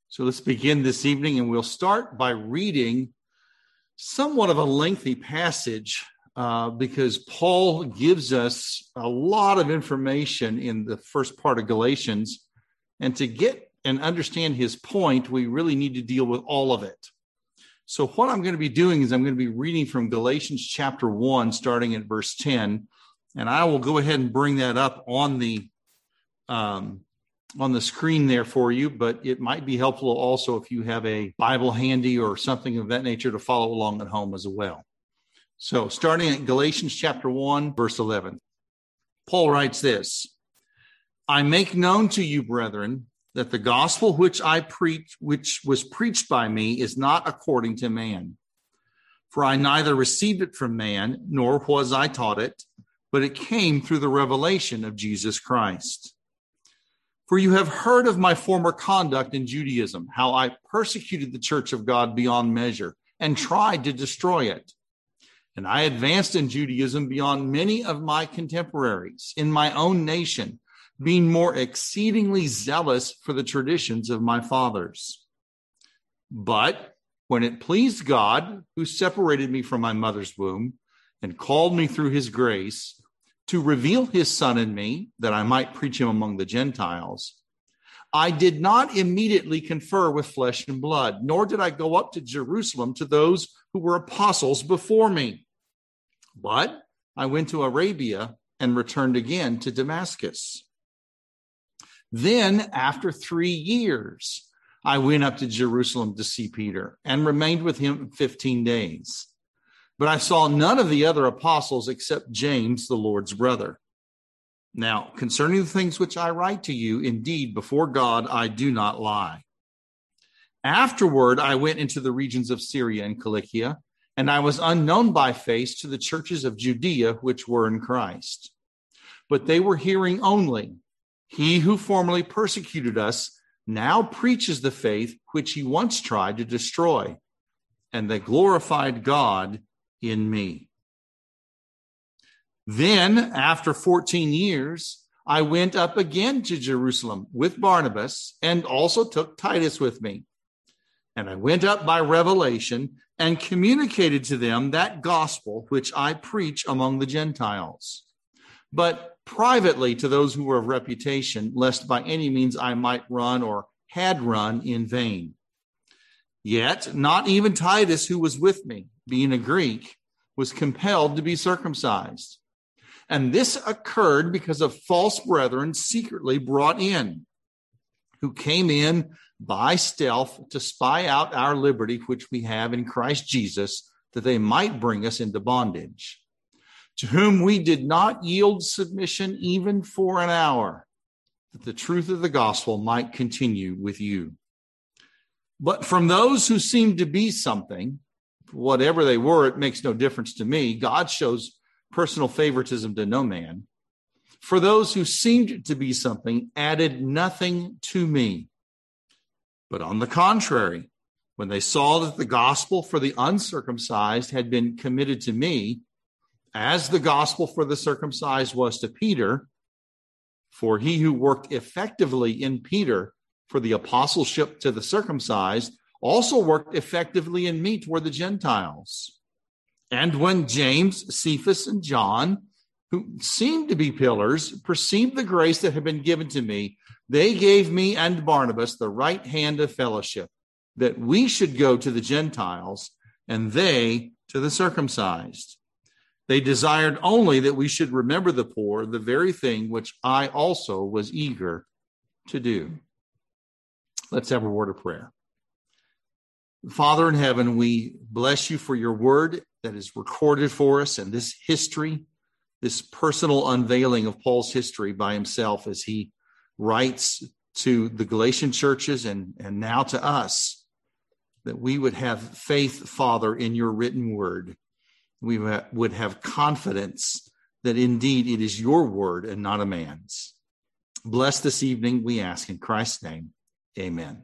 So let's begin this evening, and we'll start by reading somewhat of a lengthy passage because Paul gives us a lot of information in the first part of Galatians. And to get and understand his point, we really need to deal with all of it. So what I'm going to be doing is I'm going to be reading from Galatians chapter 1, starting at verse 10. And I will go ahead and bring that up on the screen there for you, but it might be helpful also if you have a Bible handy or something of that nature to follow along at home as well. So starting at Galatians chapter 1, verse 11, Paul writes this: I make known to you, brethren, that the gospel which I preach, which was preached by me, is not according to man. For I neither received it from man, nor was I taught it, but it came through the revelation of Jesus Christ. For you have heard of my former conduct in Judaism, how I persecuted the church of God beyond measure and tried to destroy it. And I advanced in Judaism beyond many of my contemporaries in my own nation, being more exceedingly zealous for the traditions of my fathers. But when it pleased God, who separated me from my mother's womb and called me through his grace, to reveal his Son in me, that I might preach him among the Gentiles, I did not immediately confer with flesh and blood, nor did I go up to Jerusalem to those who were apostles before me. But I went to Arabia and returned again to Damascus. Then, after 3 years, I went up to Jerusalem to see Peter and remained with him 15 days. But I saw none of the other apostles except James, the Lord's brother. Now, concerning the things which I write to you, indeed, before God, I do not lie. Afterward, I went into the regions of Syria and Cilicia, and I was unknown by face to the churches of Judea which were in Christ. But they were hearing only, he who formerly persecuted us now preaches the faith which he once tried to destroy, and they glorified God in me. Then, after 14 years, I went up again to Jerusalem with Barnabas and also took Titus with me. And I went up by revelation and communicated to them that gospel which I preach among the Gentiles, but privately to those who were of reputation, lest by any means I might run or had run in vain. Yet not even Titus, who was with me, being a Greek, was compelled to be circumcised. And this occurred because of false brethren secretly brought in, who came in by stealth to spy out our liberty which we have in Christ Jesus, that they might bring us into bondage, to whom we did not yield submission even for an hour, that the truth of the gospel might continue with you. But from those who seemed to be something, whatever they were, it makes no difference to me. God shows personal favoritism to no man. For those who seemed to be something added nothing to me. But on the contrary, when they saw that the gospel for the uncircumcised had been committed to me, as the gospel for the circumcised was to Peter, for he who worked effectively in Peter for the apostleship to the circumcised also worked effectively in me toward the Gentiles. And when James, Cephas, and John, who seemed to be pillars, perceived the grace that had been given to me, they gave me and Barnabas the right hand of fellowship, that we should go to the Gentiles and they to the circumcised. They desired only that we should remember the poor, the very thing which I also was eager to do. Let's have a word of prayer. Father in heaven, we bless you for your word that is recorded for us and this history, this personal unveiling of Paul's history by himself as he writes to the Galatian churches and now to us, that we would have faith, Father, in your written word. We would have confidence that indeed it is your word and not a man's. Bless this evening, we ask in Christ's name. Amen.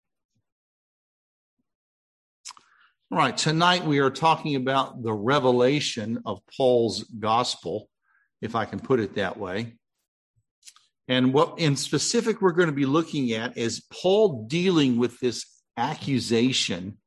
All right, tonight we are talking about the revelation of Paul's gospel, if I can put it that way. And what in specific we're going to be looking at is Paul dealing with this accusation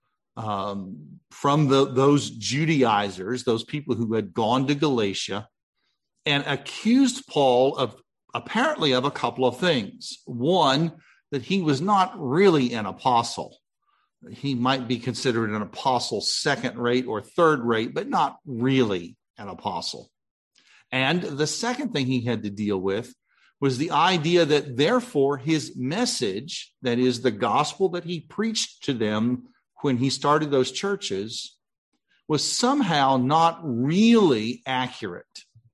from those Judaizers, those people who had gone to Galatia, and accused Paul of apparently of a couple of things. One, that he was not really an apostle. He might be considered an apostle second rate or third rate, but not really an apostle. And the second thing he had to deal with was the idea that therefore his message, that is the gospel that he preached to them when he started those churches, was somehow not really accurate,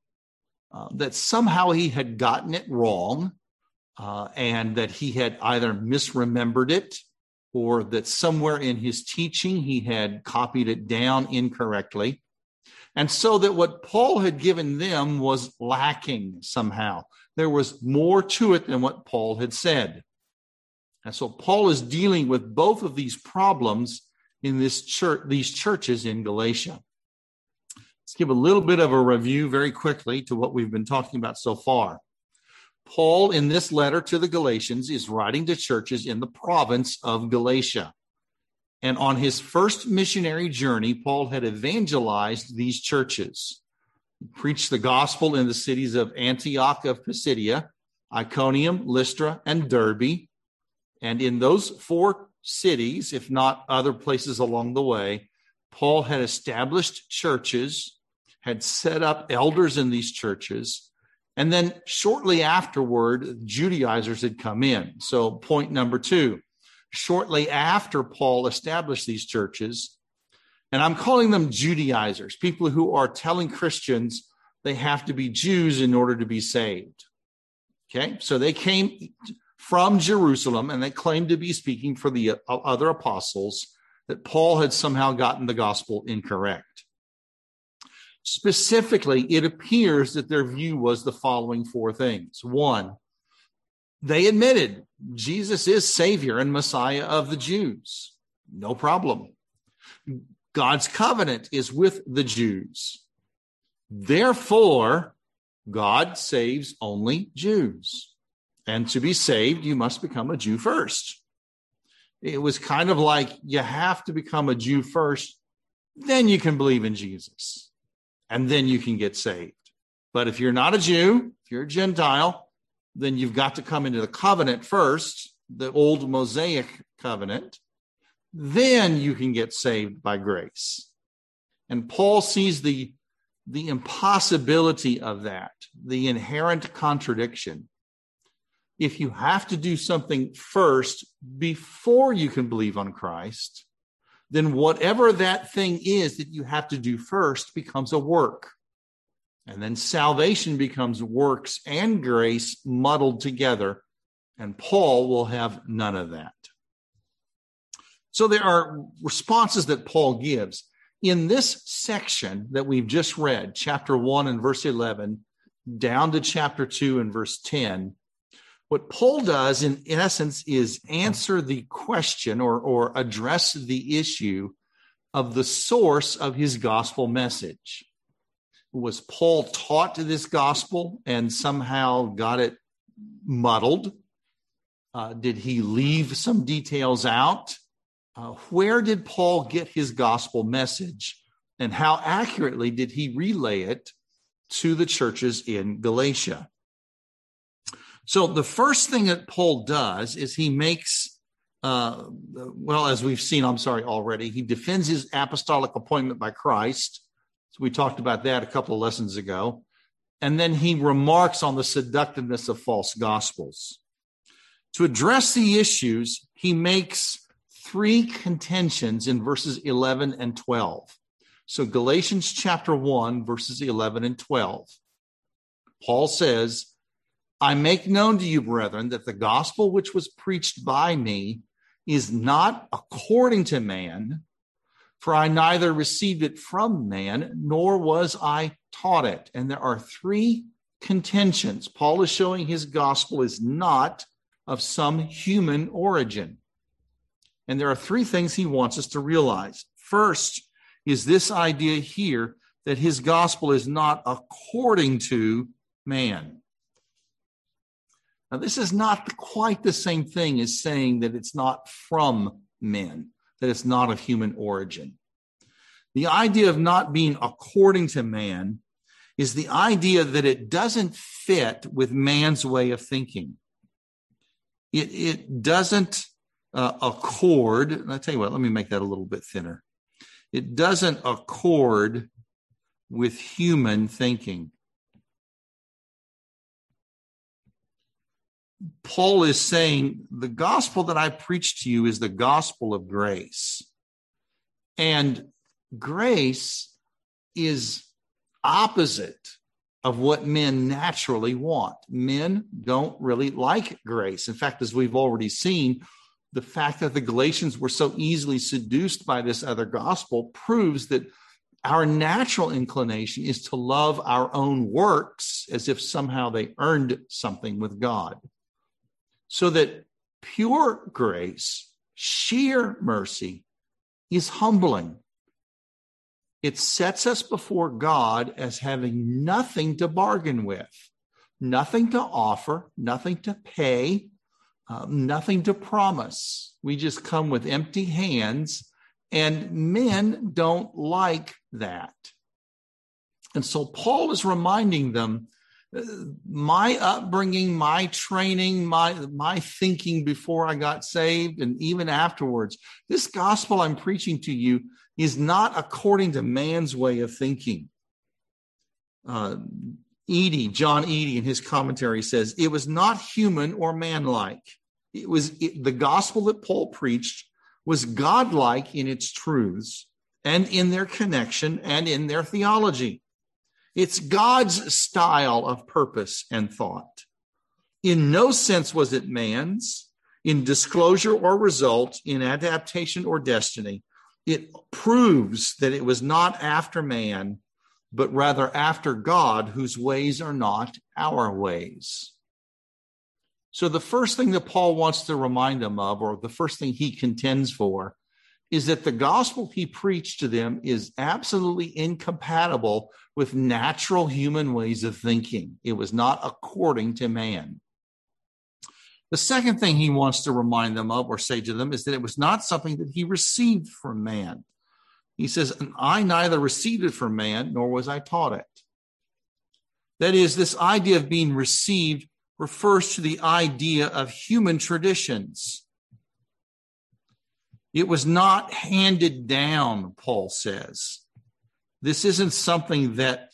that somehow he had gotten it wrong, and that he had either misremembered it or that somewhere in his teaching he had copied it down incorrectly. And so that what Paul had given them was lacking somehow. There was more to it than what Paul had said. And so Paul is dealing with both of these problems in this church, these churches in Galatia. Let's give a little bit of a review very quickly to what we've been talking about so far. Paul, in this letter to the Galatians, is writing to churches in the province of Galatia. And on his first missionary journey, Paul had evangelized these churches. He preached the gospel in the cities of Antioch of Pisidia, Iconium, Lystra, and Derbe. And in those 4 cities, if not other places along the way, Paul had established churches, had set up elders in these churches, and then shortly afterward, Judaizers had come in. So point number 2, shortly after Paul established these churches, and I'm calling them Judaizers, people who are telling Christians they have to be Jews in order to be saved. Okay, so they came from Jerusalem and they claimed to be speaking for the other apostles, that Paul had somehow gotten the gospel incorrect. Specifically, it appears that their view was the following 4 things. 1, they admitted Jesus is Savior and Messiah of the Jews. No problem. God's covenant is with the Jews. Therefore, God saves only Jews. And to be saved, you must become a Jew first. It was kind of like you have to become a Jew first, then you can believe in Jesus. And then you can get saved. But if you're not a Jew, if you're a Gentile, then you've got to come into the covenant first, the old Mosaic covenant. Then you can get saved by grace. And Paul sees the impossibility of that, the inherent contradiction. If you have to do something first before you can believe on Christ, then whatever that thing is that you have to do first becomes a work. And then salvation becomes works and grace muddled together, and Paul will have none of that. So there are responses that Paul gives. In this section that we've just read, chapter 1 and verse 11, down to chapter 2 and verse 10, what Paul does, in essence, is answer the question or address the issue of the source of his gospel message. Was Paul taught this gospel and somehow got it muddled? Did he leave some details out? Where did Paul get his gospel message? And how accurately did he relay it to the churches in Galatia? So the first thing that Paul does is he makes, as we've seen, already, he defends his apostolic appointment by Christ. So we talked about that a couple of lessons ago. And then he remarks on the seductiveness of false gospels. To address the issues, he makes 3 contentions in verses 11 and 12. So Galatians chapter 1, verses 11 and 12. Paul says, I make known to you, brethren, that the gospel which was preached by me is not according to man, for I neither received it from man, nor was I taught it. And there are 3 contentions. Paul is showing his gospel is not of some human origin. And there are 3 things he wants us to realize. First is this idea here that his gospel is not according to man. Now, this is not quite the same thing as saying that it's not from men, that it's not of human origin. The idea of not being according to man is the idea that it doesn't fit with man's way of thinking. It doesn't accord. And I tell you what, let me make that a little bit thinner. It doesn't accord with human thinking. Paul is saying the gospel that I preach to you is the gospel of grace. And grace is opposite of what men naturally want. Men don't really like grace. In fact, as we've already seen, the fact that the Galatians were so easily seduced by this other gospel proves that our natural inclination is to love our own works as if somehow they earned something with God. So that pure grace, sheer mercy, is humbling. It sets us before God as having nothing to bargain with, nothing to offer, nothing to pay, nothing to promise. We just come with empty hands, and men don't like that. And so Paul is reminding them, my upbringing, my training, my thinking before I got saved, and even afterwards, this gospel I'm preaching to you is not according to man's way of thinking. John Eadie, in his commentary says, it was not human or manlike. The gospel that Paul preached was godlike in its truths and in their connection and in their theology. It's God's style of purpose and thought. In no sense was it man's, in disclosure or result, in adaptation or destiny. It proves that it was not after man, but rather after God, whose ways are not our ways. So the first thing that Paul wants to remind them of, or the first thing he contends for, is that the gospel he preached to them is absolutely incompatible with natural human ways of thinking. It was not according to man. The second thing he wants to remind them of or say to them is that it was not something that he received from man. He says, and I neither received it from man, nor was I taught it. That is, this idea of being received refers to the idea of human traditions. It was not handed down, Paul says. This isn't something that,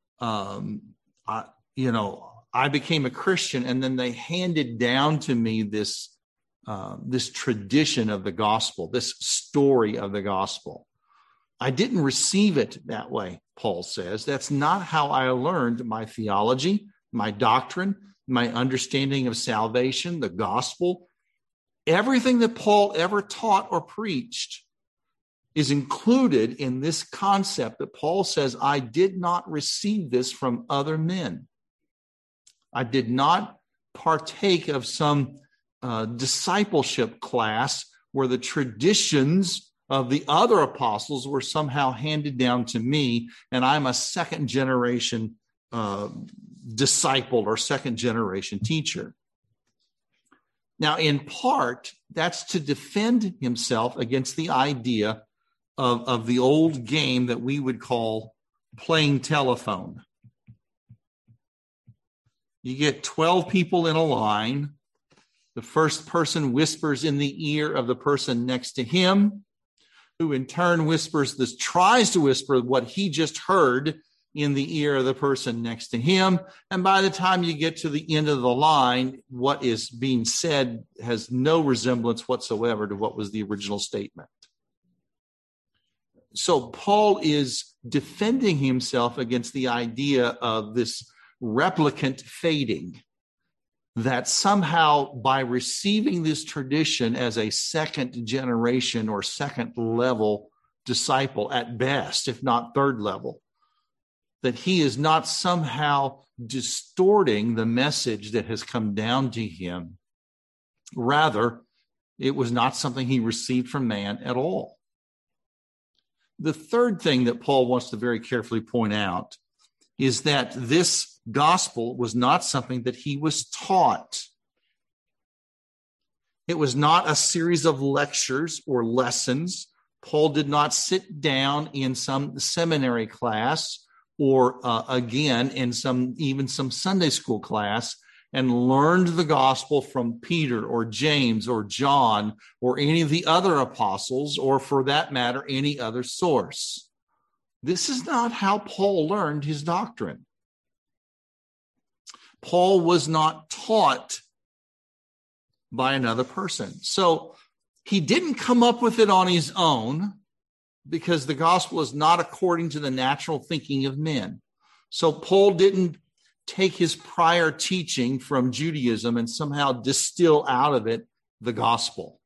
I became a Christian and then they handed down to me this tradition of the gospel, this story of the gospel. I didn't receive it that way, Paul says. That's not how I learned my theology, my doctrine, my understanding of salvation, the gospel. Everything that Paul ever taught or preached is included in this concept that Paul says, I did not receive this from other men. I did not partake of some discipleship class where the traditions of the other apostles were somehow handed down to me, and I'm a second generation disciple or second generation teacher. Now, in part, that's to defend himself against the idea of the old game that we would call playing telephone. You get 12 people in a line. The first person whispers in the ear of the person next to him, who in turn tries to whisper what he just heard in the ear of the person next to him. And by the time you get to the end of the line, what is being said has no resemblance whatsoever to what was the original statement. So Paul is defending himself against the idea of this replicant fading, that somehow by receiving this tradition as a second generation or second level disciple at best, if not third level, that he is not somehow distorting the message that has come down to him. Rather, it was not something he received from man at all. The third thing that Paul wants to very carefully point out is that this gospel was not something that he was taught. It was not a series of lectures or lessons. Paul did not sit down in some seminary class or again in even some Sunday school class and learned the gospel from Peter or James or John or any of the other apostles, or for that matter, any other source. This is not how Paul learned his doctrine. Paul was not taught by another person. So he didn't come up with it on his own, because the gospel is not according to the natural thinking of men. So Paul didn't take his prior teaching from Judaism and somehow distill out of it the gospel.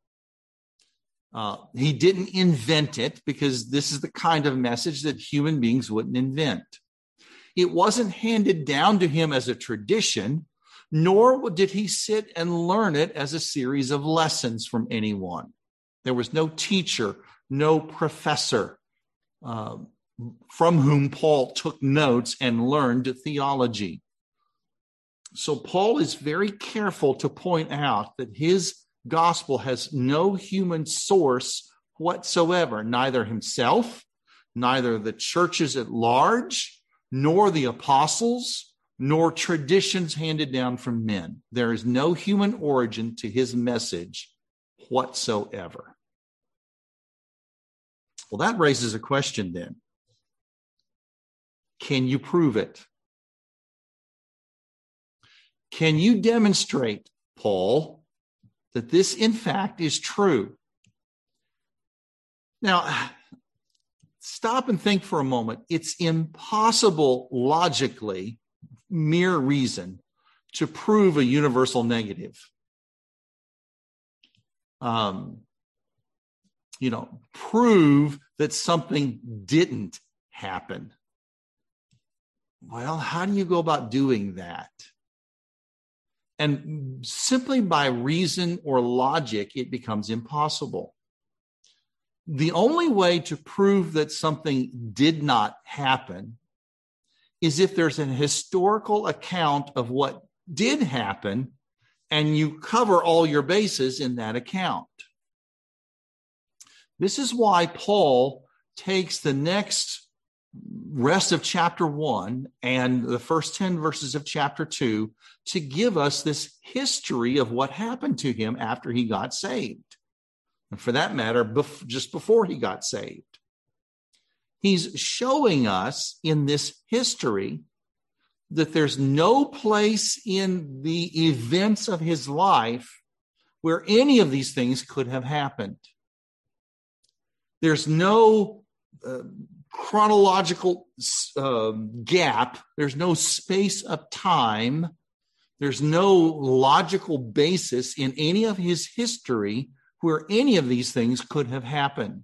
He didn't invent it, because this is the kind of message that human beings wouldn't invent. It wasn't handed down to him as a tradition, nor did he sit and learn it as a series of lessons from anyone. There was no teacher, no professor from whom Paul took notes and learned theology. So Paul is very careful to point out that his gospel has no human source whatsoever, neither himself, neither the churches at large, nor the apostles, nor traditions handed down from men. There is no human origin to his message whatsoever. Well, that raises a question then. Can you prove it? Can you demonstrate, Paul, that this in fact is true? Now, stop and think for a moment. It's impossible logically, mere reason, to prove a universal negative. Prove that something didn't happen. Well, how do you go about doing that? And simply by reason or logic, it becomes impossible. The only way to prove that something did not happen is if there's an historical account of what did happen, and you cover all your bases in that account. This is why Paul takes the next rest of chapter 1 and the first 10 verses of chapter 2 to give us this history of what happened to him after he got saved. And for that matter, just before he got saved. He's showing us in this history that there's no place in the events of his life where any of these things could have happened. There's no chronological gap. There's no space of time. There's no logical basis in any of his history where any of these things could have happened.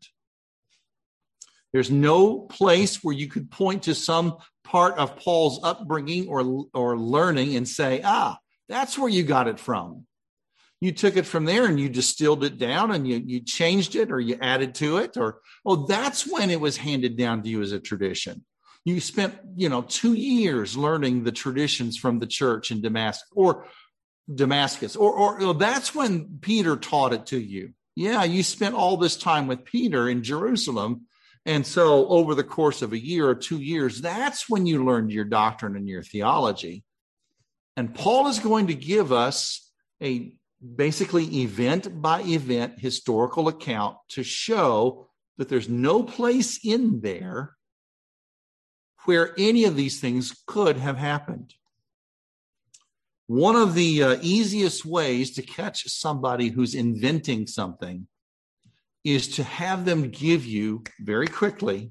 There's no place where you could point to some part of Paul's upbringing or learning and say, that's where you got it from. You took it from there and you distilled it down and you changed it or you added to it, or, that's when it was handed down to you as a tradition. You spent, 2 years learning the traditions from the church in Damascus, or that's when Peter taught it to you. Yeah, you spent all this time with Peter in Jerusalem. And so over the course of a year or 2 years, that's when you learned your doctrine and your theology. And Paul is going to give us a basically event by event historical account to show that there's no place in there where any of these things could have happened. One of the easiest ways to catch somebody who's inventing something is to have them give you very quickly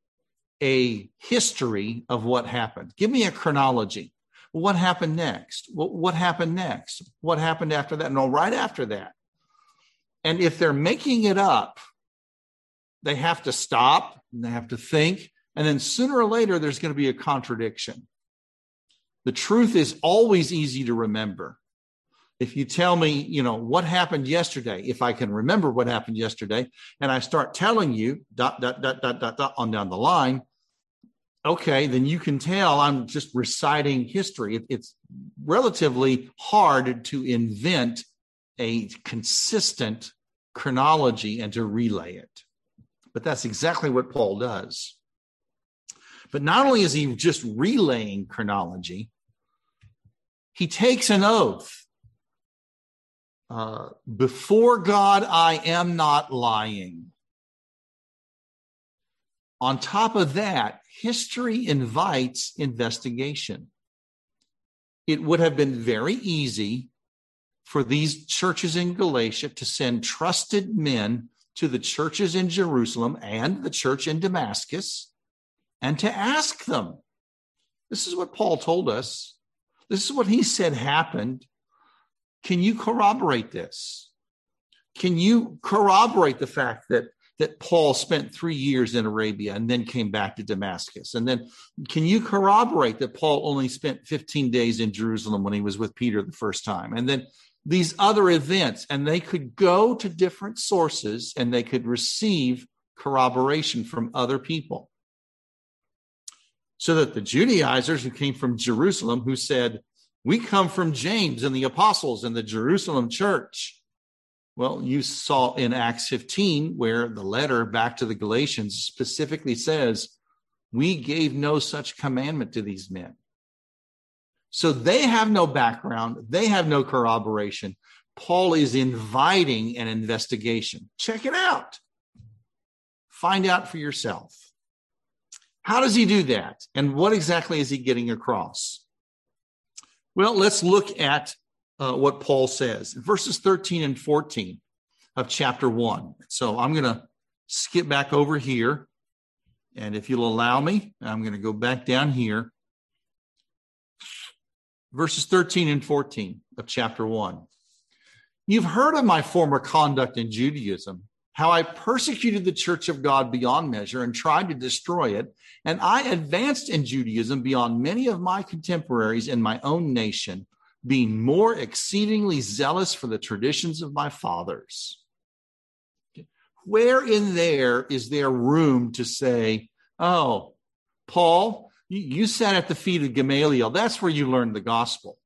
a history of what happened. Give me a chronology. What happened next? What happened next? What happened after that? No, right after that. And if they're making it up, they have to stop and they have to think. And then sooner or later, there's going to be a contradiction. The truth is always easy to remember. If you tell me, what happened yesterday, if I can remember what happened yesterday, and I start telling you, ... on down the line, okay, then you can tell I'm just reciting history. It's relatively hard to invent a consistent chronology and to relay it. But that's exactly what Paul does. But not only is he just relaying chronology, he takes an oath. Before God, I am not lying. On top of that, history invites investigation. It would have been very easy for these churches in Galatia to send trusted men to the churches in Jerusalem and the church in Damascus and to ask them. This is what Paul told us. This is what he said happened. Can you corroborate this? Can you corroborate the fact that Paul spent 3 years in Arabia and then came back to Damascus? And then can you corroborate that Paul only spent 15 days in Jerusalem when he was with Peter the first time? And then these other events, and they could go to different sources and they could receive corroboration from other people. So that the Judaizers who came from Jerusalem, who said, we come from James and the apostles and the Jerusalem church. Well, you saw in Acts 15 where the letter back to the Galatians specifically says, we gave no such commandment to these men. So they have no background. They have no corroboration. Paul is inviting an investigation. Check it out. Find out for yourself. How does he do that? And what exactly is he getting across? Well, let's look at what Paul says. Verses 13 and 14 of chapter 1. So I'm going to skip back over here. And if you'll allow me, I'm going to go back down here. Verses 13 and 14 of chapter 1. You've heard of my former conduct in Judaism, how I persecuted the church of God beyond measure and tried to destroy it. And I advanced in Judaism beyond many of my contemporaries in my own nation, being more exceedingly zealous for the traditions of my fathers. Where in there is there room to say, oh, Paul, you sat at the feet of Gamaliel. That's where you learned the gospel.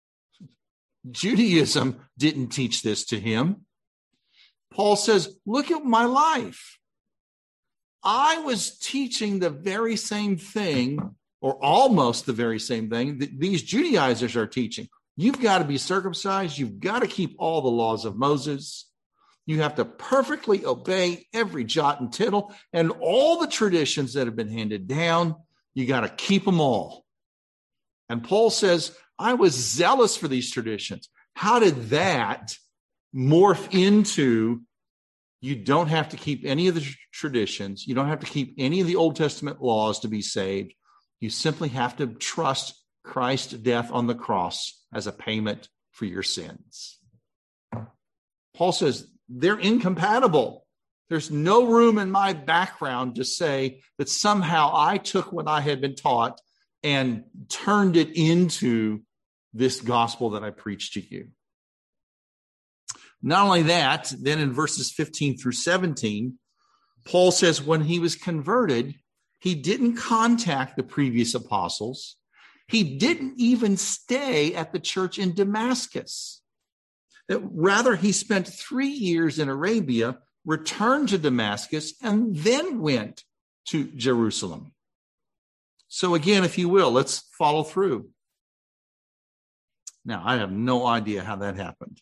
Judaism didn't teach this to him. Paul says, look at my life. I was teaching the very same thing, or almost the very same thing that these Judaizers are teaching. You've got to be circumcised. You've got to keep all the laws of Moses. You have to perfectly obey every jot and tittle and all the traditions that have been handed down. You got to keep them all. And Paul says, I was zealous for these traditions. How did that morph into you don't have to keep any of the traditions. You don't have to keep any of the Old Testament laws to be saved. You simply have to trust Christ's death on the cross as a payment for your sins. Paul says they're incompatible. There's no room in my background to say that somehow I took what I had been taught and turned it into this gospel that I preached to you. Not only that, then in verses 15 through 17, Paul says when he was converted, he didn't contact the previous apostles. He didn't even stay at the church in Damascus. Rather, he spent 3 years in Arabia, returned to Damascus, and then went to Jerusalem. So again, if you will, let's follow through. Now, I have no idea how that happened.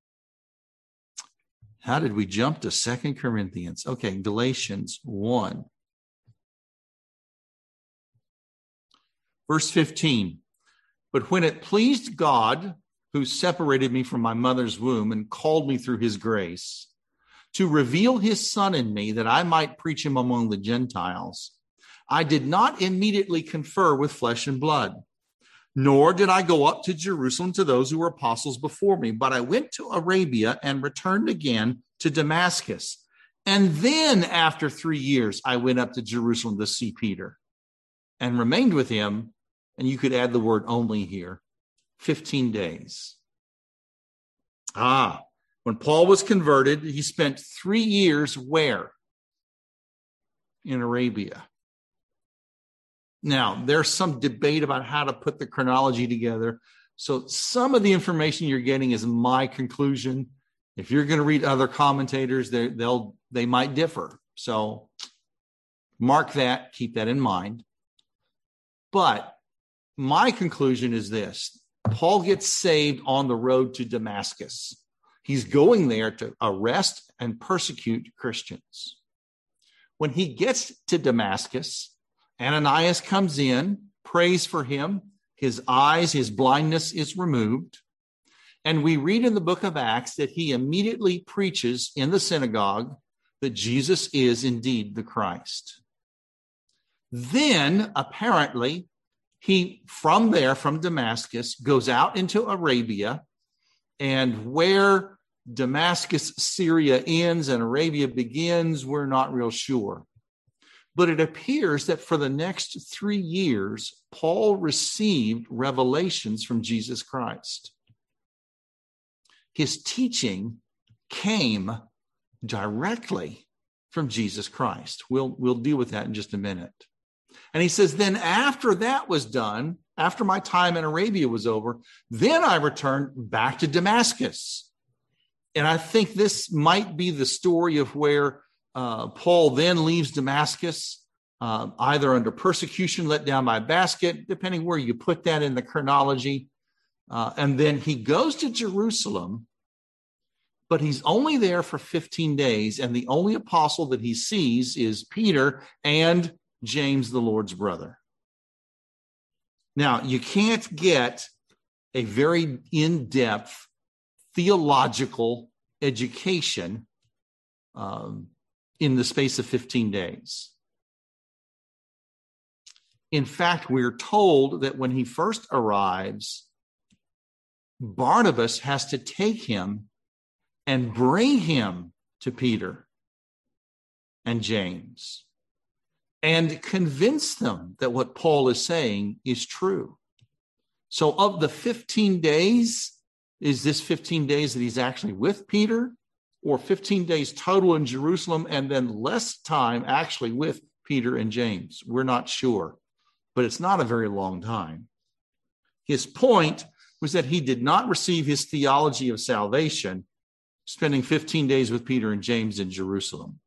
How did we jump to 2 Corinthians? Okay, Galatians 1. Verse 15. But when it pleased God, who separated me from my mother's womb and called me through his grace, to reveal his Son in me that I might preach him among the Gentiles, I did not immediately confer with flesh and blood, nor did I go up to Jerusalem to those who were apostles before me, but I went to Arabia and returned again to Damascus. And then after 3 years, I went up to Jerusalem to see Peter and remained with him. And you could add the word only here, 15 days. When Paul was converted, he spent 3 years where? In Arabia. Now, there's some debate about how to put the chronology together. So some of the information you're getting is my conclusion. If you're going to read other commentators, they might differ. So mark that, keep that in mind. But my conclusion is this: Paul gets saved on the road to Damascus. He's going there to arrest and persecute Christians. When he gets to Damascus, Ananias comes in, prays for him. His eyes, his blindness is removed. And we read in the book of Acts that he immediately preaches in the synagogue that Jesus is indeed the Christ. Then, apparently, he, from Damascus, goes out into Arabia, and where Damascus, Syria ends and Arabia begins, we're not real sure. But it appears that for the next 3 years, Paul received revelations from Jesus Christ. His teaching came directly from Jesus Christ. We'll deal with that in just a minute. And he says, then after that was done, after my time in Arabia was over, then I returned back to Damascus. And I think this might be the story of where Paul then leaves Damascus, either under persecution, let down by a basket, depending where you put that in the chronology. And then he goes to Jerusalem, but he's only there for 15 days. And the only apostle that he sees is Peter and James, the Lord's brother. Now, you can't get a very in-depth theological education in the space of 15 days. In fact, we're told that when he first arrives, Barnabas has to take him and bring him to Peter and James and convince them that what Paul is saying is true. So of the 15 days, is this 15 days that he's actually with Peter, or 15 days total in Jerusalem and then less time actually with Peter and James? We're not sure, but it's not a very long time. His point was that he did not receive his theology of salvation spending 15 days with Peter and James in Jerusalem.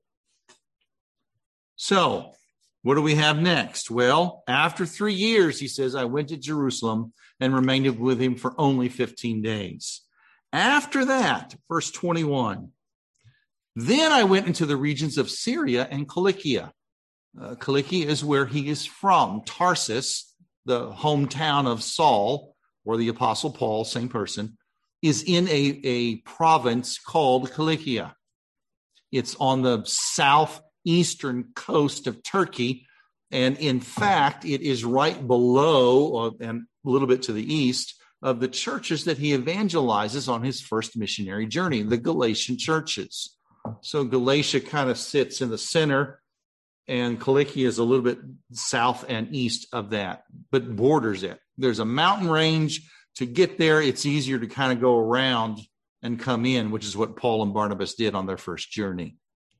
So what do we have next? Well, after 3 years, he says, I went to Jerusalem and remained with him for only 15 days. After that, verse 21, then I went into the regions of Syria and Cilicia. Cilicia is where he is from. Tarsus, the hometown of Saul, or the Apostle Paul, same person, is in a province called Cilicia. It's on the southeastern coast of Turkey. And in fact, it is right below and a little bit to the east of the churches that he evangelizes on his first missionary journey, the Galatian churches. So Galatia kind of sits in the center, and Cilicia is a little bit south and east of that, but borders it. There's a mountain range. To get there, it's easier to kind of go around and come in, which is what Paul and Barnabas did on their first journey.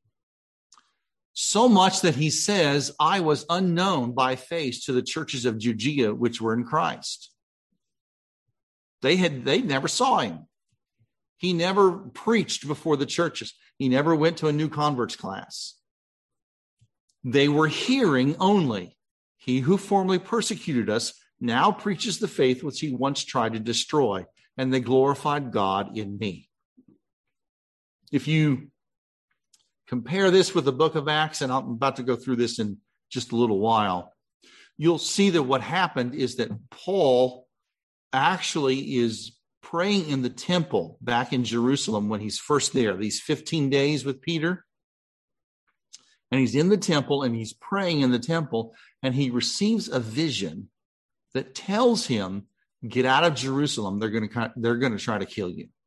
So much that he says, I was unknown by face to the churches of Judea, which were in Christ. They never saw him. He never preached before the churches. He never went to a new converts class. They were hearing only. He who formerly persecuted us now preaches the faith which he once tried to destroy, and they glorified God in me. If you compare this with the book of Acts, and I'm about to go through this in just a little while, you'll see that what happened is that Paul actually is praying in the temple back in Jerusalem when he's first there, these 15 days with Peter. And he's in the temple and he's praying in the temple, and he receives a vision that tells him, get out of Jerusalem. They're going to try to kill you.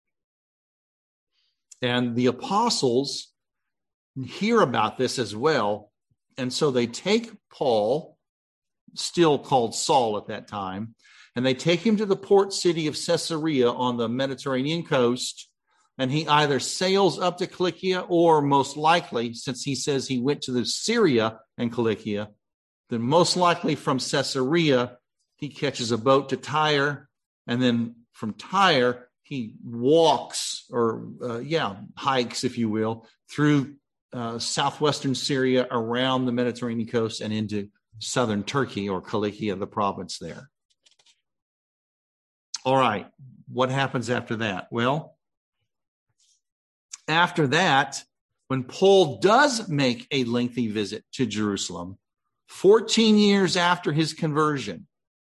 And the apostles hear about this as well. And so they take Paul, still called Saul at that time, and they take him to the port city of Caesarea on the Mediterranean coast. And he either sails up to Cilicia, or most likely, since he says he went to the Syria and Cilicia, then most likely from Caesarea, he catches a boat to Tyre. And then from Tyre, he walks hikes, if you will, through southwestern Syria, around the Mediterranean coast, and into southern Turkey, or Kilikia, the province there. All right, what happens after that? Well, after that, when Paul does make a lengthy visit to Jerusalem, 14 years after his conversion,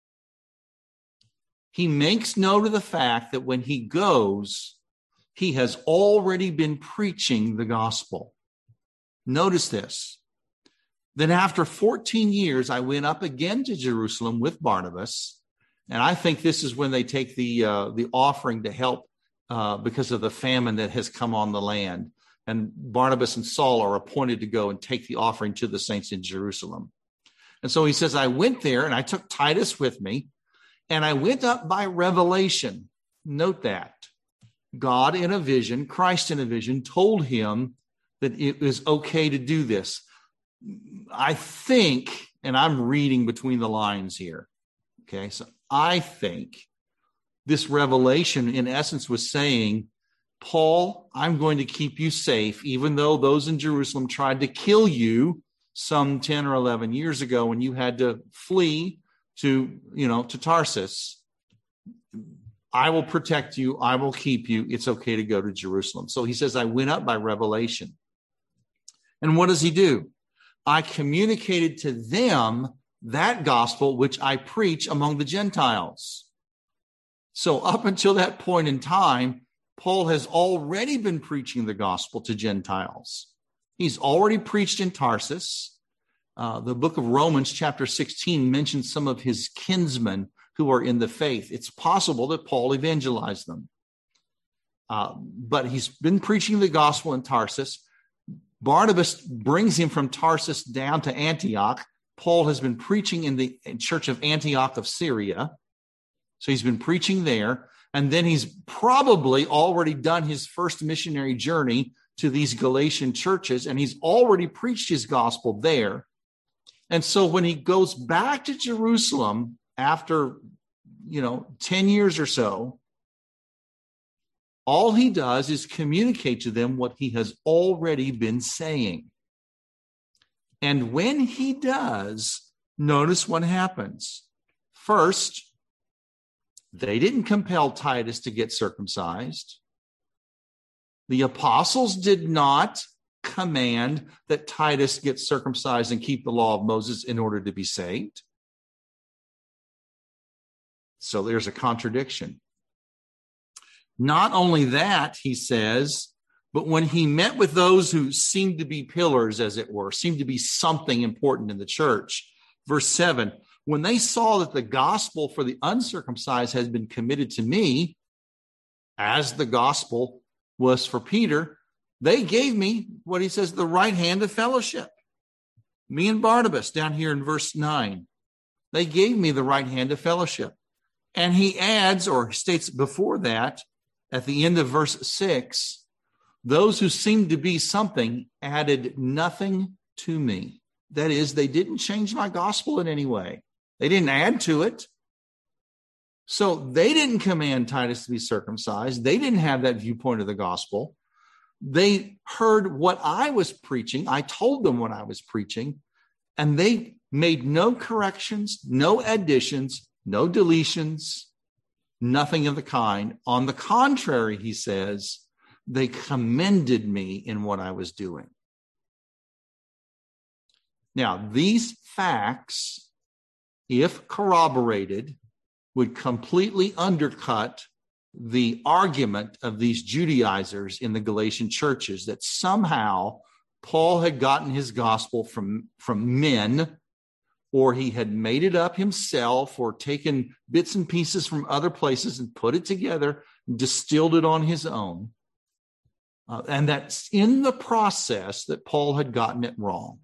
he makes note of the fact that when he goes, he has already been preaching the gospel. Notice this. Then after 14 years, I went up again to Jerusalem with Barnabas. And I think this is when they take the offering to help because of the famine that has come on the land. And Barnabas and Saul are appointed to go and take the offering to the saints in Jerusalem. And so he says, I went there and I took Titus with me, and I went up by revelation. Note that. God in a vision, Christ in a vision, told him that it was okay to do this. I think, and I'm reading between the lines here, okay, so I think this revelation in essence was saying, Paul, I'm going to keep you safe, even though those in Jerusalem tried to kill you some 10 or 11 years ago when you had to flee to Tarsus. I will protect you. I will keep you. It's okay to go to Jerusalem. So he says, I went up by revelation. And what does he do? I communicated to them that gospel which I preach among the Gentiles. So up until that point in time, Paul has already been preaching the gospel to Gentiles. He's already preached in Tarsus. The book of Romans, chapter 16, mentions some of his kinsmen who are in the faith. It's possible that Paul evangelized them. But he's been preaching the gospel in Tarsus. Barnabas brings him from Tarsus down to Antioch. Paul has been preaching in the church of Antioch of Syria. So he's been preaching there. And then he's probably already done his first missionary journey to these Galatian churches, and he's already preached his gospel there. And so when he goes back to Jerusalem after, 10 years or so, all he does is communicate to them what he has already been saying. And when he does, notice what happens. First, they didn't compel Titus to get circumcised. The apostles did not command that Titus get circumcised and keep the law of Moses in order to be saved. So there's a contradiction. Not only that, he says, but when he met with those who seemed to be pillars, as it were, seemed to be something important in the church, verse 7, when they saw that the gospel for the uncircumcised has been committed to me, as the gospel was for Peter, they gave me what he says, the right hand of fellowship. Me and Barnabas down here in verse 9, they gave me the right hand of fellowship. And he adds, or states before that, at the end of verse 6, those who seemed to be something added nothing to me. That is, they didn't change my gospel in any way. They didn't add to it. So they didn't command Titus to be circumcised. They didn't have that viewpoint of the gospel. They heard what I was preaching. I told them what I was preaching, and they made no corrections, no additions, no deletions, nothing of the kind. On the contrary, he says, they commended me in what I was doing. Now, these facts, if corroborated, would completely undercut the argument of these Judaizers in the Galatian churches that somehow Paul had gotten his gospel from men, or he had made it up himself, or taken bits and pieces from other places and put it together, distilled it on his own. And that's in the process that Paul had gotten it wrong.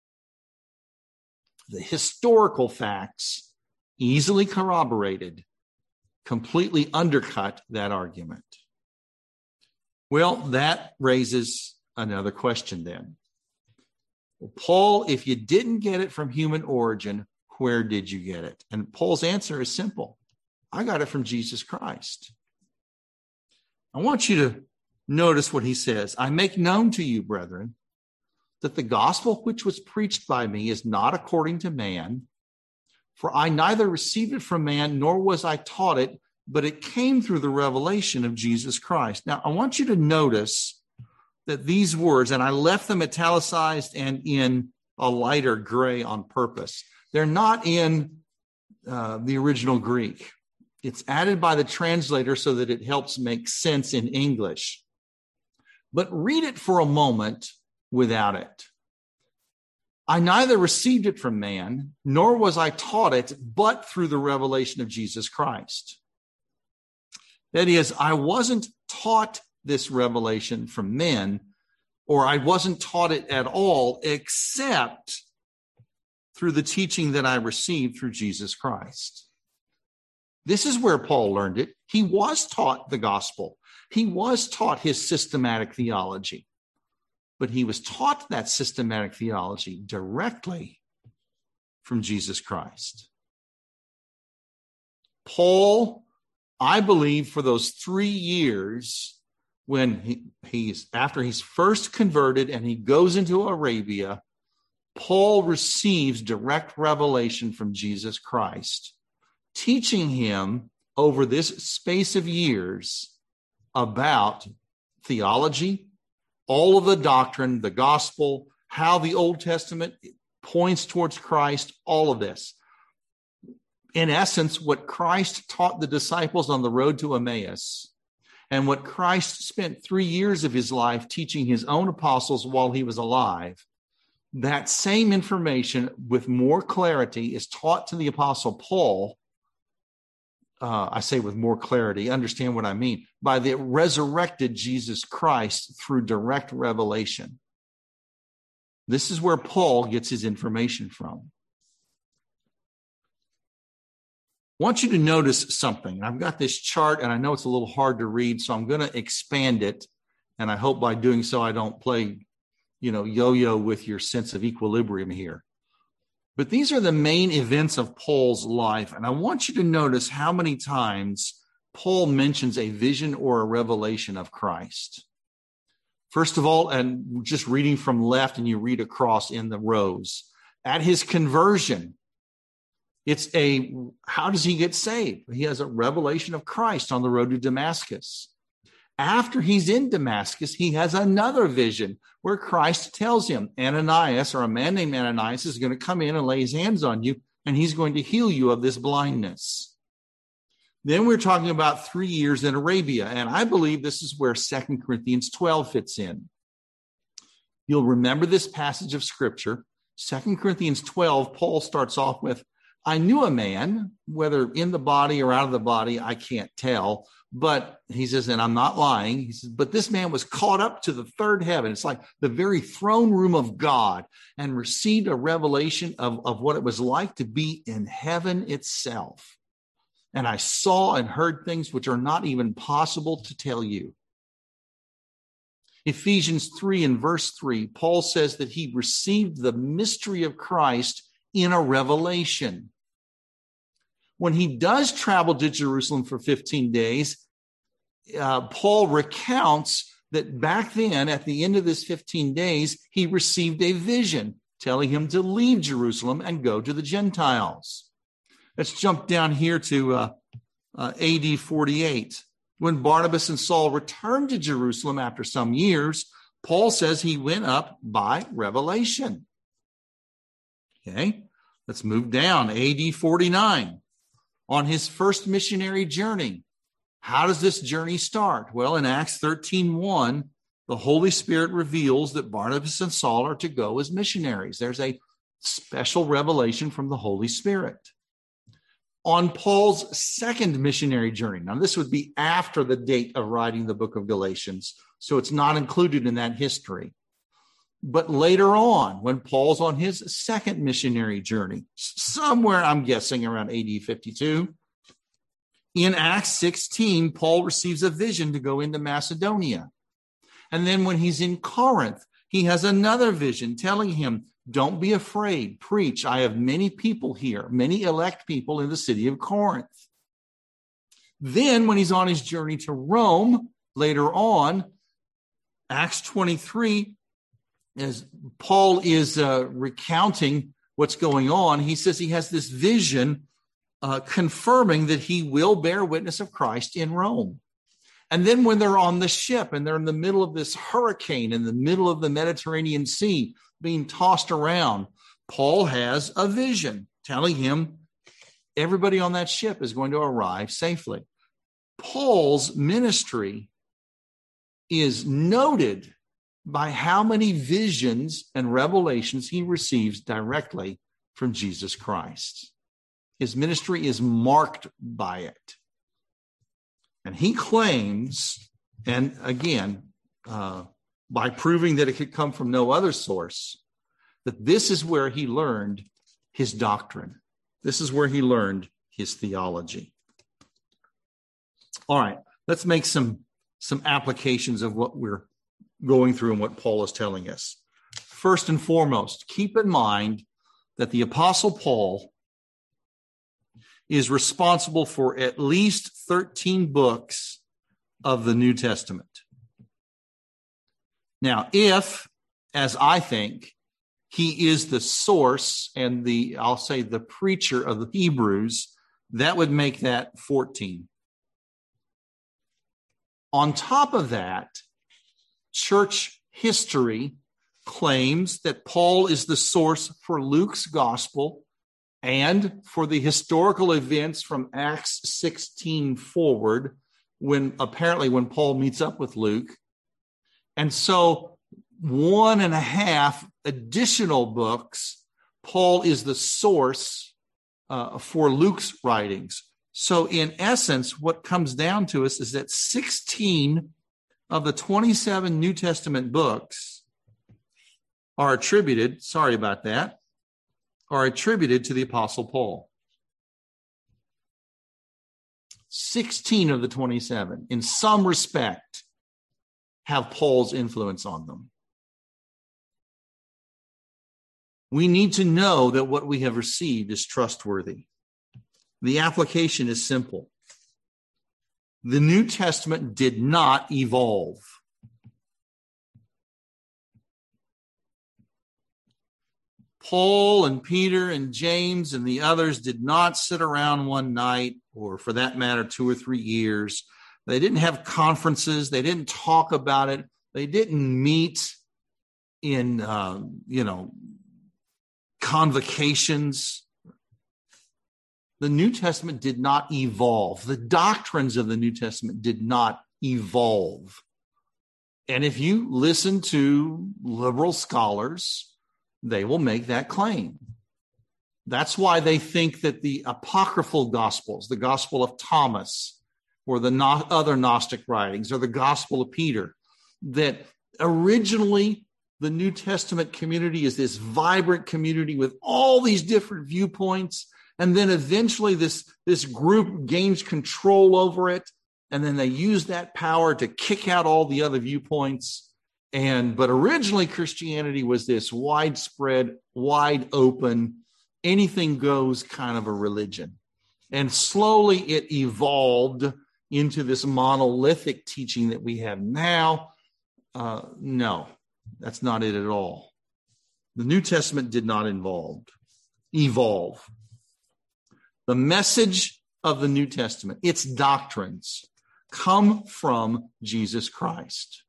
The historical facts, easily corroborated, completely undercut that argument. Well, that raises another question then. Well, Paul, if you didn't get it from human origin, where did you get it? And Paul's answer is simple. I got it from Jesus Christ. I want you to notice what he says. I make known to you, brethren, that the gospel which was preached by me is not according to man, for I neither received it from man, nor was I taught it, but it came through the revelation of Jesus Christ. Now, I want you to notice that these words, and I left them italicized and in a lighter gray on purpose. They're not in the original Greek. It's added by the translator so that it helps make sense in English. But read it for a moment without it. I neither received it from man, nor was I taught it, but through the revelation of Jesus Christ. That is, I wasn't taught this revelation from men, or I wasn't taught it at all, except through the teaching that I received through Jesus Christ. This is where Paul learned it. He was taught the gospel. He was taught his systematic theology. But he was taught that systematic theology directly from Jesus Christ. Paul, I believe, for those 3 years when after he's first converted and he goes into Arabia, Paul receives direct revelation from Jesus Christ, teaching him over this space of years about theology, all of the doctrine, the gospel, how the Old Testament points towards Christ, all of this. In essence, what Christ taught the disciples on the road to Emmaus, and what Christ spent 3 years of his life teaching his own apostles while he was alive, that same information with more clarity is taught to the apostle Paul. I say with more clarity, understand what I mean, by the resurrected Jesus Christ through direct revelation. This is where Paul gets his information from. I want you to notice something. I've got this chart, and I know it's a little hard to read, so I'm going to expand it, and I hope by doing so I don't play, yo-yo with your sense of equilibrium here. But these are the main events of Paul's life. And I want you to notice how many times Paul mentions a vision or a revelation of Christ. First of all, and just reading from left and you read across in the rows, at his conversion, how does he get saved? He has a revelation of Christ on the road to Damascus. After he's in Damascus, he has another vision where Christ tells him, Ananias, or a man named Ananias, is going to come in and lay his hands on you, and he's going to heal you of this blindness. Then we're talking about 3 years in Arabia, and I believe this is where 2 Corinthians 12 fits in. You'll remember this passage of Scripture. 2 Corinthians 12, Paul starts off with, I knew a man, whether in the body or out of the body, I can't tell. But he says, and I'm not lying, he says, but this man was caught up to the third heaven. It's like the very throne room of God, and received a revelation of what it was like to be in heaven itself. And I saw and heard things which are not even possible to tell you. Ephesians 3 and verse 3, Paul says that he received the mystery of Christ in a revelation. When he does travel to Jerusalem for 15 days, Paul recounts that back then, at the end of this 15 days, he received a vision telling him to leave Jerusalem and go to the Gentiles. Let's jump down here to AD 48. When Barnabas and Saul returned to Jerusalem after some years, Paul says he went up by revelation. Okay, let's move down. AD 49. On his first missionary journey. How does this journey start? Well, in Acts 13:1, the Holy Spirit reveals that Barnabas and Saul are to go as missionaries. There's a special revelation from the Holy Spirit. On Paul's second missionary journey, now this would be after the date of writing the book of Galatians, so it's not included in that history. But later on, when Paul's on his second missionary journey, somewhere I'm guessing around AD 52, in Acts 16, Paul receives a vision to go into Macedonia. And then when he's in Corinth, he has another vision telling him, don't be afraid, preach. I have many people here, many elect people in the city of Corinth. Then when he's on his journey to Rome, later on, Acts 23, as Paul is recounting what's going on, he says he has this vision confirming that he will bear witness of Christ in Rome. And then when they're on the ship and they're in the middle of this hurricane, in the middle of the Mediterranean Sea, being tossed around, Paul has a vision telling him everybody on that ship is going to arrive safely. Paul's ministry is noted by how many visions and revelations he receives directly from Jesus Christ. His ministry is marked by it. And he claims, and again, by proving that it could come from no other source, that this is where he learned his doctrine. This is where he learned his theology. All right, let's make some applications of what we're going through and what Paul is telling us. First and foremost, keep in mind that the Apostle Paul is responsible for at least 13 books of the New Testament. Now, if, as I think, he is the source and I'll say the preacher of the Hebrews, that would make that 14. On top of that, church history claims that Paul is the source for Luke's gospel and for the historical events from Acts 16 forward, when Paul meets up with Luke. And so 1.5 additional books, Paul is the source for Luke's writings. So in essence, what comes down to us is that 16 of the 27 New Testament books are attributed to the Apostle Paul. 16 of the 27, in some respect, have Paul's influence on them. We need to know that what we have received is trustworthy. The application is simple. The New Testament did not evolve. Paul and Peter and James and the others did not sit around one night, or for that matter, 2 or 3 years. They didn't have conferences. They didn't talk about it. They didn't meet in, convocations. The New Testament did not evolve. The doctrines of the New Testament did not evolve. And if you listen to liberal scholars, they will make that claim. That's why they think that the apocryphal Gospels, the Gospel of Thomas, or the other Gnostic writings, or the Gospel of Peter, that originally the New Testament community is this vibrant community with all these different viewpoints, and then eventually this group gains control over it, and then they use that power to kick out all the other viewpoints. But originally Christianity was this widespread, wide open, anything goes kind of a religion. And slowly it evolved into this monolithic teaching that we have now. No, that's not it at all. The New Testament did not evolve. The message of the New Testament, its doctrines, come from Jesus Christ.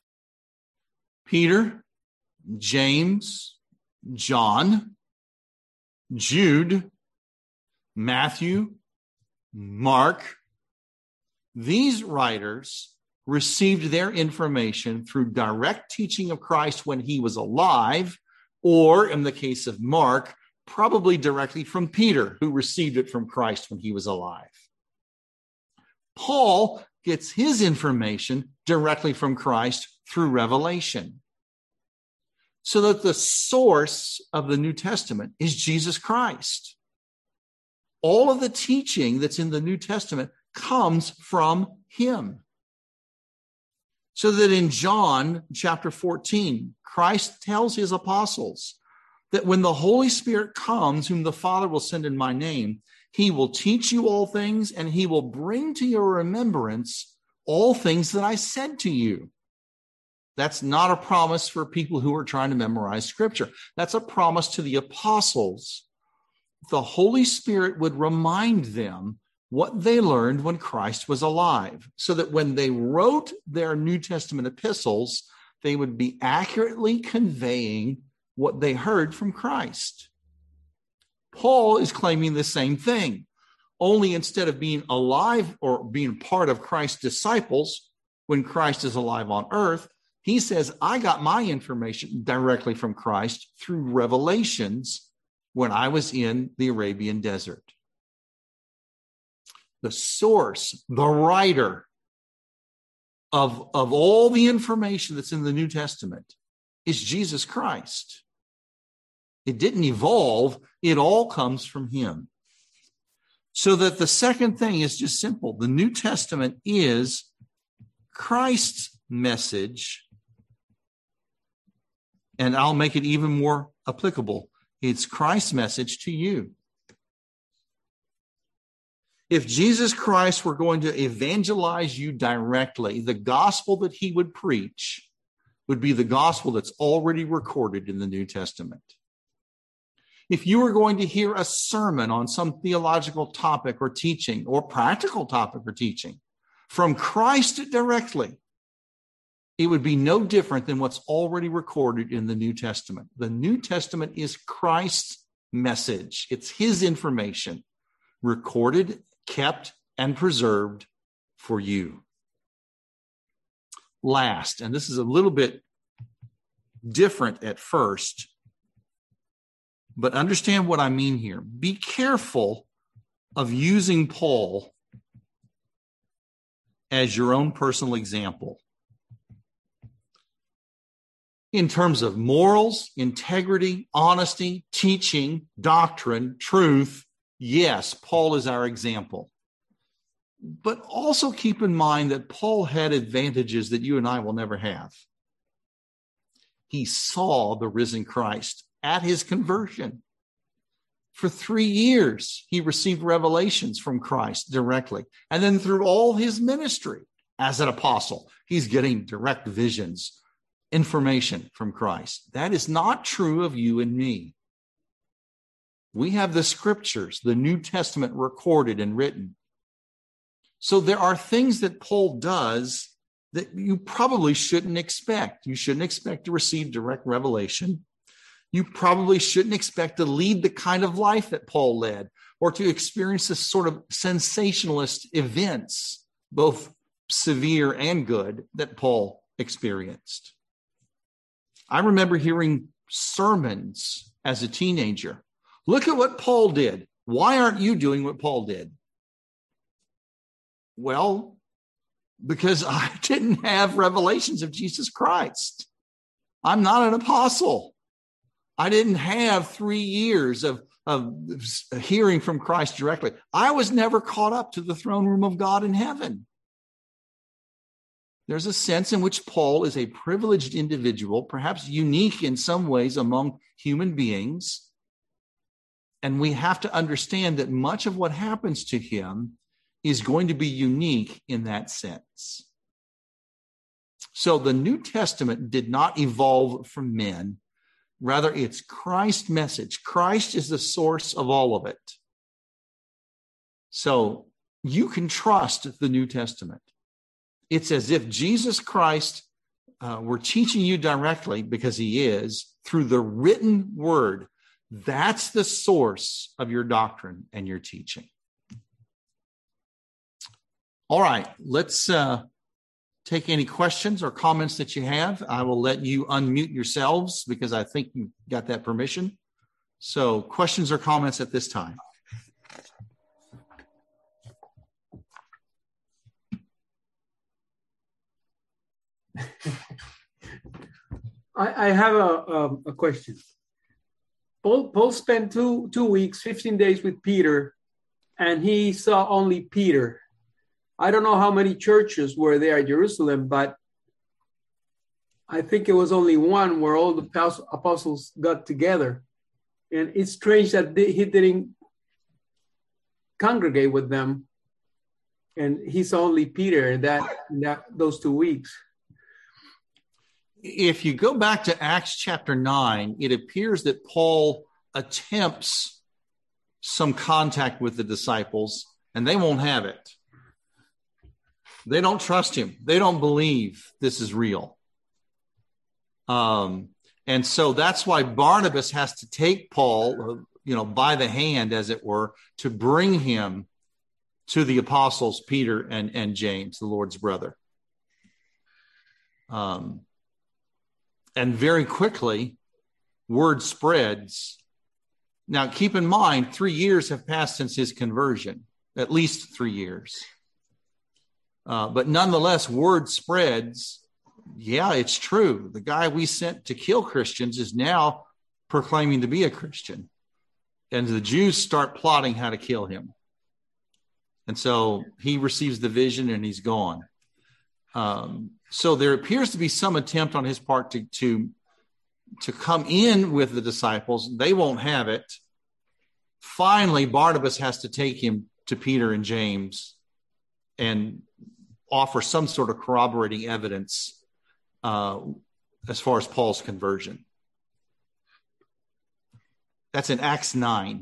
Peter, James, John, Jude, Matthew, Mark, these writers received their information through direct teaching of Christ when he was alive, or in the case of Mark, probably directly from Peter, who received it from Christ when he was alive. Paul gets his information directly from Christ through revelation. So that the source of the New Testament is Jesus Christ. All of the teaching that's in the New Testament comes from him. So that in John chapter 14, Christ tells his apostles that when the Holy Spirit comes, whom the Father will send in my name, he will teach you all things, and he will bring to your remembrance all things that I said to you. That's not a promise for people who are trying to memorize scripture. That's a promise to the apostles. The Holy Spirit would remind them what they learned when Christ was alive, so that when they wrote their New Testament epistles, they would be accurately conveying what they heard from Christ. Paul is claiming the same thing, only instead of being alive or being part of Christ's disciples when Christ is alive on earth, he says, I got my information directly from Christ through revelations when I was in the Arabian desert. The source, the writer of all the information that's in the New Testament is Jesus Christ. It didn't evolve. It all comes from him. So that the second thing is just simple. The New Testament is Christ's message. And I'll make it even more applicable. It's Christ's message to you. If Jesus Christ were going to evangelize you directly, the gospel that he would preach would be the gospel that's already recorded in the New Testament. If you were going to hear a sermon on some theological topic or teaching or practical topic or teaching from Christ directly, it would be no different than what's already recorded in the New Testament. The New Testament is Christ's message. It's his information, recorded, kept, and preserved for you. Last, and this is a little bit different at first, but understand what I mean here. Be careful of using Paul as your own personal example. In terms of morals, integrity, honesty, teaching, doctrine, truth, yes, Paul is our example. But also keep in mind that Paul had advantages that you and I will never have. He saw the risen Christ at his conversion. For 3 years, he received revelations from Christ directly. And then through all his ministry as an apostle, he's getting direct visions, information from Christ. That is not true of you and me. We have the scriptures, the New Testament recorded and written. So there are things that Paul does that you probably shouldn't expect. You shouldn't expect to receive direct revelation. You probably shouldn't expect to lead the kind of life that Paul led or to experience this sort of sensationalist events, both severe and good, that Paul experienced. I remember hearing sermons as a teenager. Look at what Paul did. Why aren't you doing what Paul did? Well, because I didn't have revelations of Jesus Christ. I'm not an apostle. I didn't have 3 years of hearing from Christ directly. I was never caught up to the throne room of God in heaven. There's a sense in which Paul is a privileged individual, perhaps unique in some ways among human beings. And we have to understand that much of what happens to him is going to be unique in that sense. So the New Testament did not evolve from men. Rather, it's Christ's message. Christ is the source of all of it. So you can trust the New Testament. It's as if Jesus Christ were teaching you directly, because he is, through the written word. That's the source of your doctrine and your teaching. All right, let's take any questions or comments that you have. I will let you unmute yourselves because I think you got that permission. So questions or comments at this time? I have a question. Paul spent two weeks, 15 days with Peter, and he saw only Peter. I don't know how many churches were there at Jerusalem, but I think it was only one where all the apostles got together. And it's strange that he didn't congregate with them and he saw only Peter in those 2 weeks. If you go back to Acts chapter 9, it appears that Paul attempts some contact with the disciples, and they won't have it. They don't trust him. They don't believe this is real. And so that's why Barnabas has to take Paul, by the hand, as it were, to bring him to the apostles, Peter and James, the Lord's brother. And very quickly, word spreads. Now, keep in mind, 3 years have passed since his conversion, at least 3 years. But nonetheless, word spreads. Yeah, it's true. The guy we sent to kill Christians is now proclaiming to be a Christian. And the Jews start plotting how to kill him. And so he receives the vision and he's gone. So there appears to be some attempt on his part to come in with the disciples. They won't have it. Finally, Barnabas has to take him to Peter and James and offer some sort of corroborating evidence as far as Paul's conversion. That's in Acts 9.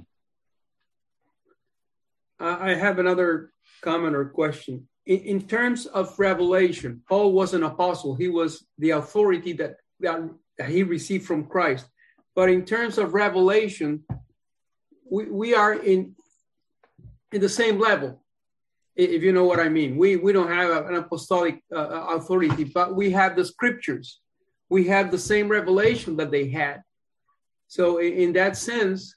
I have another comment or question. In terms of revelation, Paul was an apostle. He was the authority that he received from Christ. But in terms of revelation, we are in the same level, if you know what I mean. We don't have an apostolic authority, but we have the scriptures. We have the same revelation that they had. So in that sense,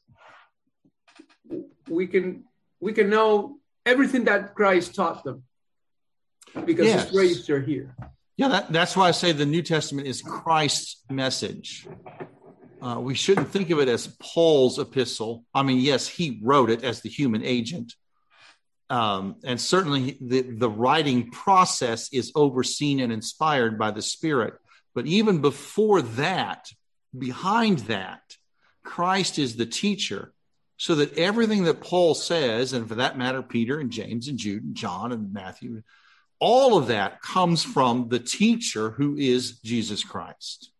we can know everything that Christ taught them because his grace are here. Yeah, that's why I say the New Testament is Christ's message. We shouldn't think of it as Paul's epistle. I mean, yes, he wrote it as the human agent. And certainly the writing process is overseen and inspired by the Spirit. But even before that, behind that, Christ is the teacher, so that everything that Paul says, and for that matter, Peter and James and Jude and John and Matthew, all of that comes from the teacher who is Jesus Christ.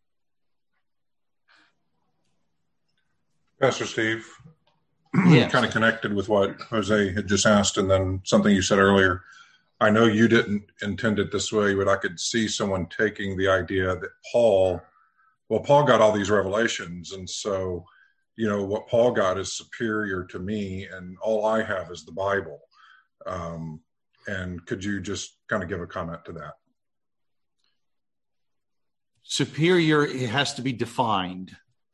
Pastor Steve, yes. Kind of connected with what Jose had just asked, and then something you said earlier. I know you didn't intend it this way, but I could see someone taking the idea that Paul got all these revelations, and so, what Paul got is superior to me, and all I have is the Bible. And could you just kind of give a comment to that? Superior, it has to be defined.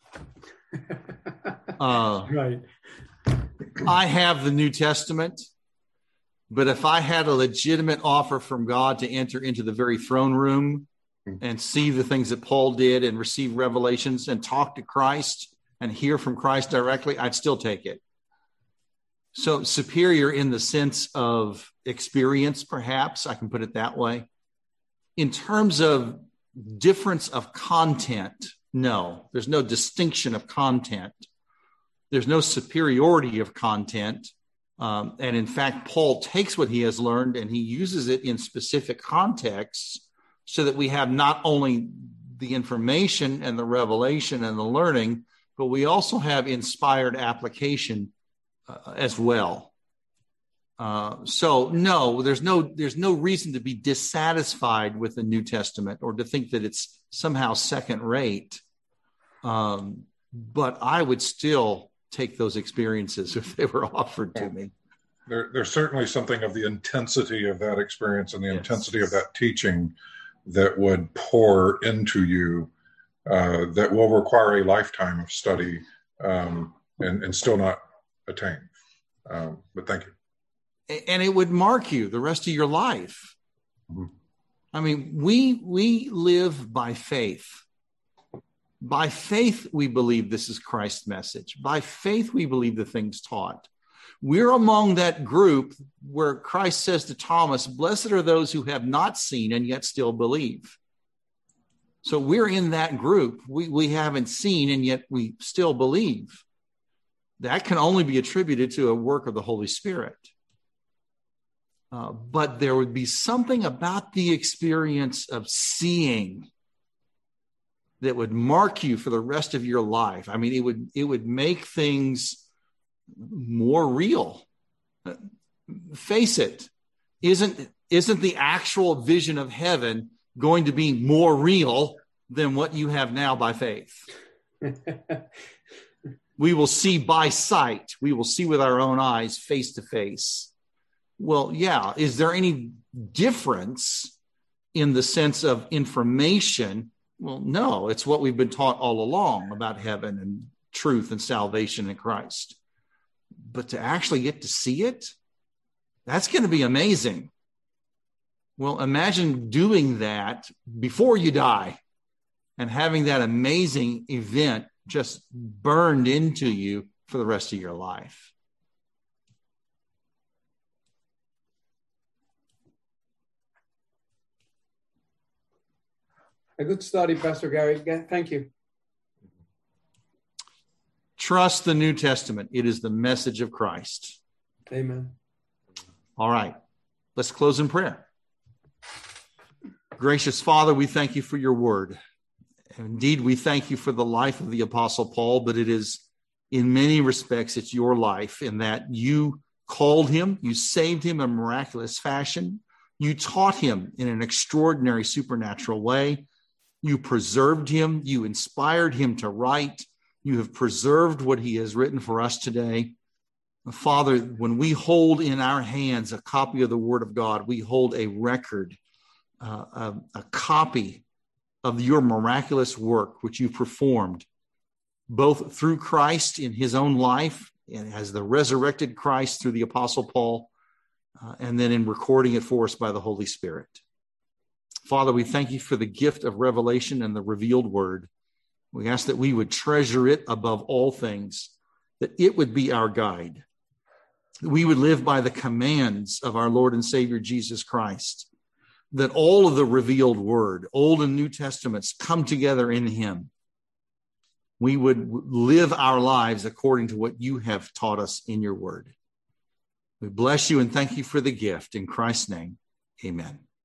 Right. I have the New Testament, but if I had a legitimate offer from God to enter into the very throne room and see the things that Paul did and receive revelations and talk to Christ and hear from Christ directly, I'd still take it. So superior in the sense of experience, perhaps, I can put it that way. In terms of difference of content, no, there's no distinction of content. There's no superiority of content. And in fact, Paul takes what he has learned and he uses it in specific contexts so that we have not only the information and the revelation and the learning, but we also have inspired application as well. So no, there's no reason to be dissatisfied with the New Testament or to think that it's somehow second rate. But I would still take those experiences if they were offered to me. There's certainly something of the intensity of that experience and the intensity of that teaching that would pour into you that will require a lifetime of study and still not attain. But thank you. And it would mark you the rest of your life. Mm-hmm. I mean, we live by faith. By faith, we believe this is Christ's message. By faith, we believe the things taught. We're among that group where Christ says to Thomas, "Blessed are those who have not seen and yet still believe." So we're in that group. We haven't seen and yet we still believe. That can only be attributed to a work of the Holy Spirit. but there would be something about the experience of seeing that would mark you for the rest of your life. I mean, it would make things more real. Face it, isn't the actual vision of heaven going to be more real than what you have now by faith? We will see by sight. We will see with our own eyes, face to face. Well, yeah. Is there any difference in the sense of information? Well, no. It's what we've been taught all along about heaven and truth and salvation in Christ. But to actually get to see it, that's going to be amazing. Well, imagine doing that before you die and having that amazing event just burned into you for the rest of your life. A good study, Pastor Gary. Thank you. Trust the New Testament. It is the message of Christ. Amen. All right. Let's close in prayer. Gracious Father, we thank you for your word. Indeed, we thank you for the life of the Apostle Paul, but it is in many respects, it's your life in that you called him, you saved him in a miraculous fashion. You taught him in an extraordinary supernatural way. You preserved him. You inspired him to write. You have preserved what he has written for us today. Father, when we hold in our hands a copy of the Word of God, we hold a record, a copy of your miraculous work, which you performed both through Christ in his own life and as the resurrected Christ through the Apostle Paul, and then in recording it for us by the Holy Spirit. Father, we thank you for the gift of revelation and the revealed word. We ask that we would treasure it above all things, that it would be our guide. We would live by the commands of our Lord and Savior, Jesus Christ, that all of the revealed word, Old and New Testaments, come together in him. We would live our lives according to what you have taught us in your word. We bless you and thank you for the gift. In Christ's name, amen.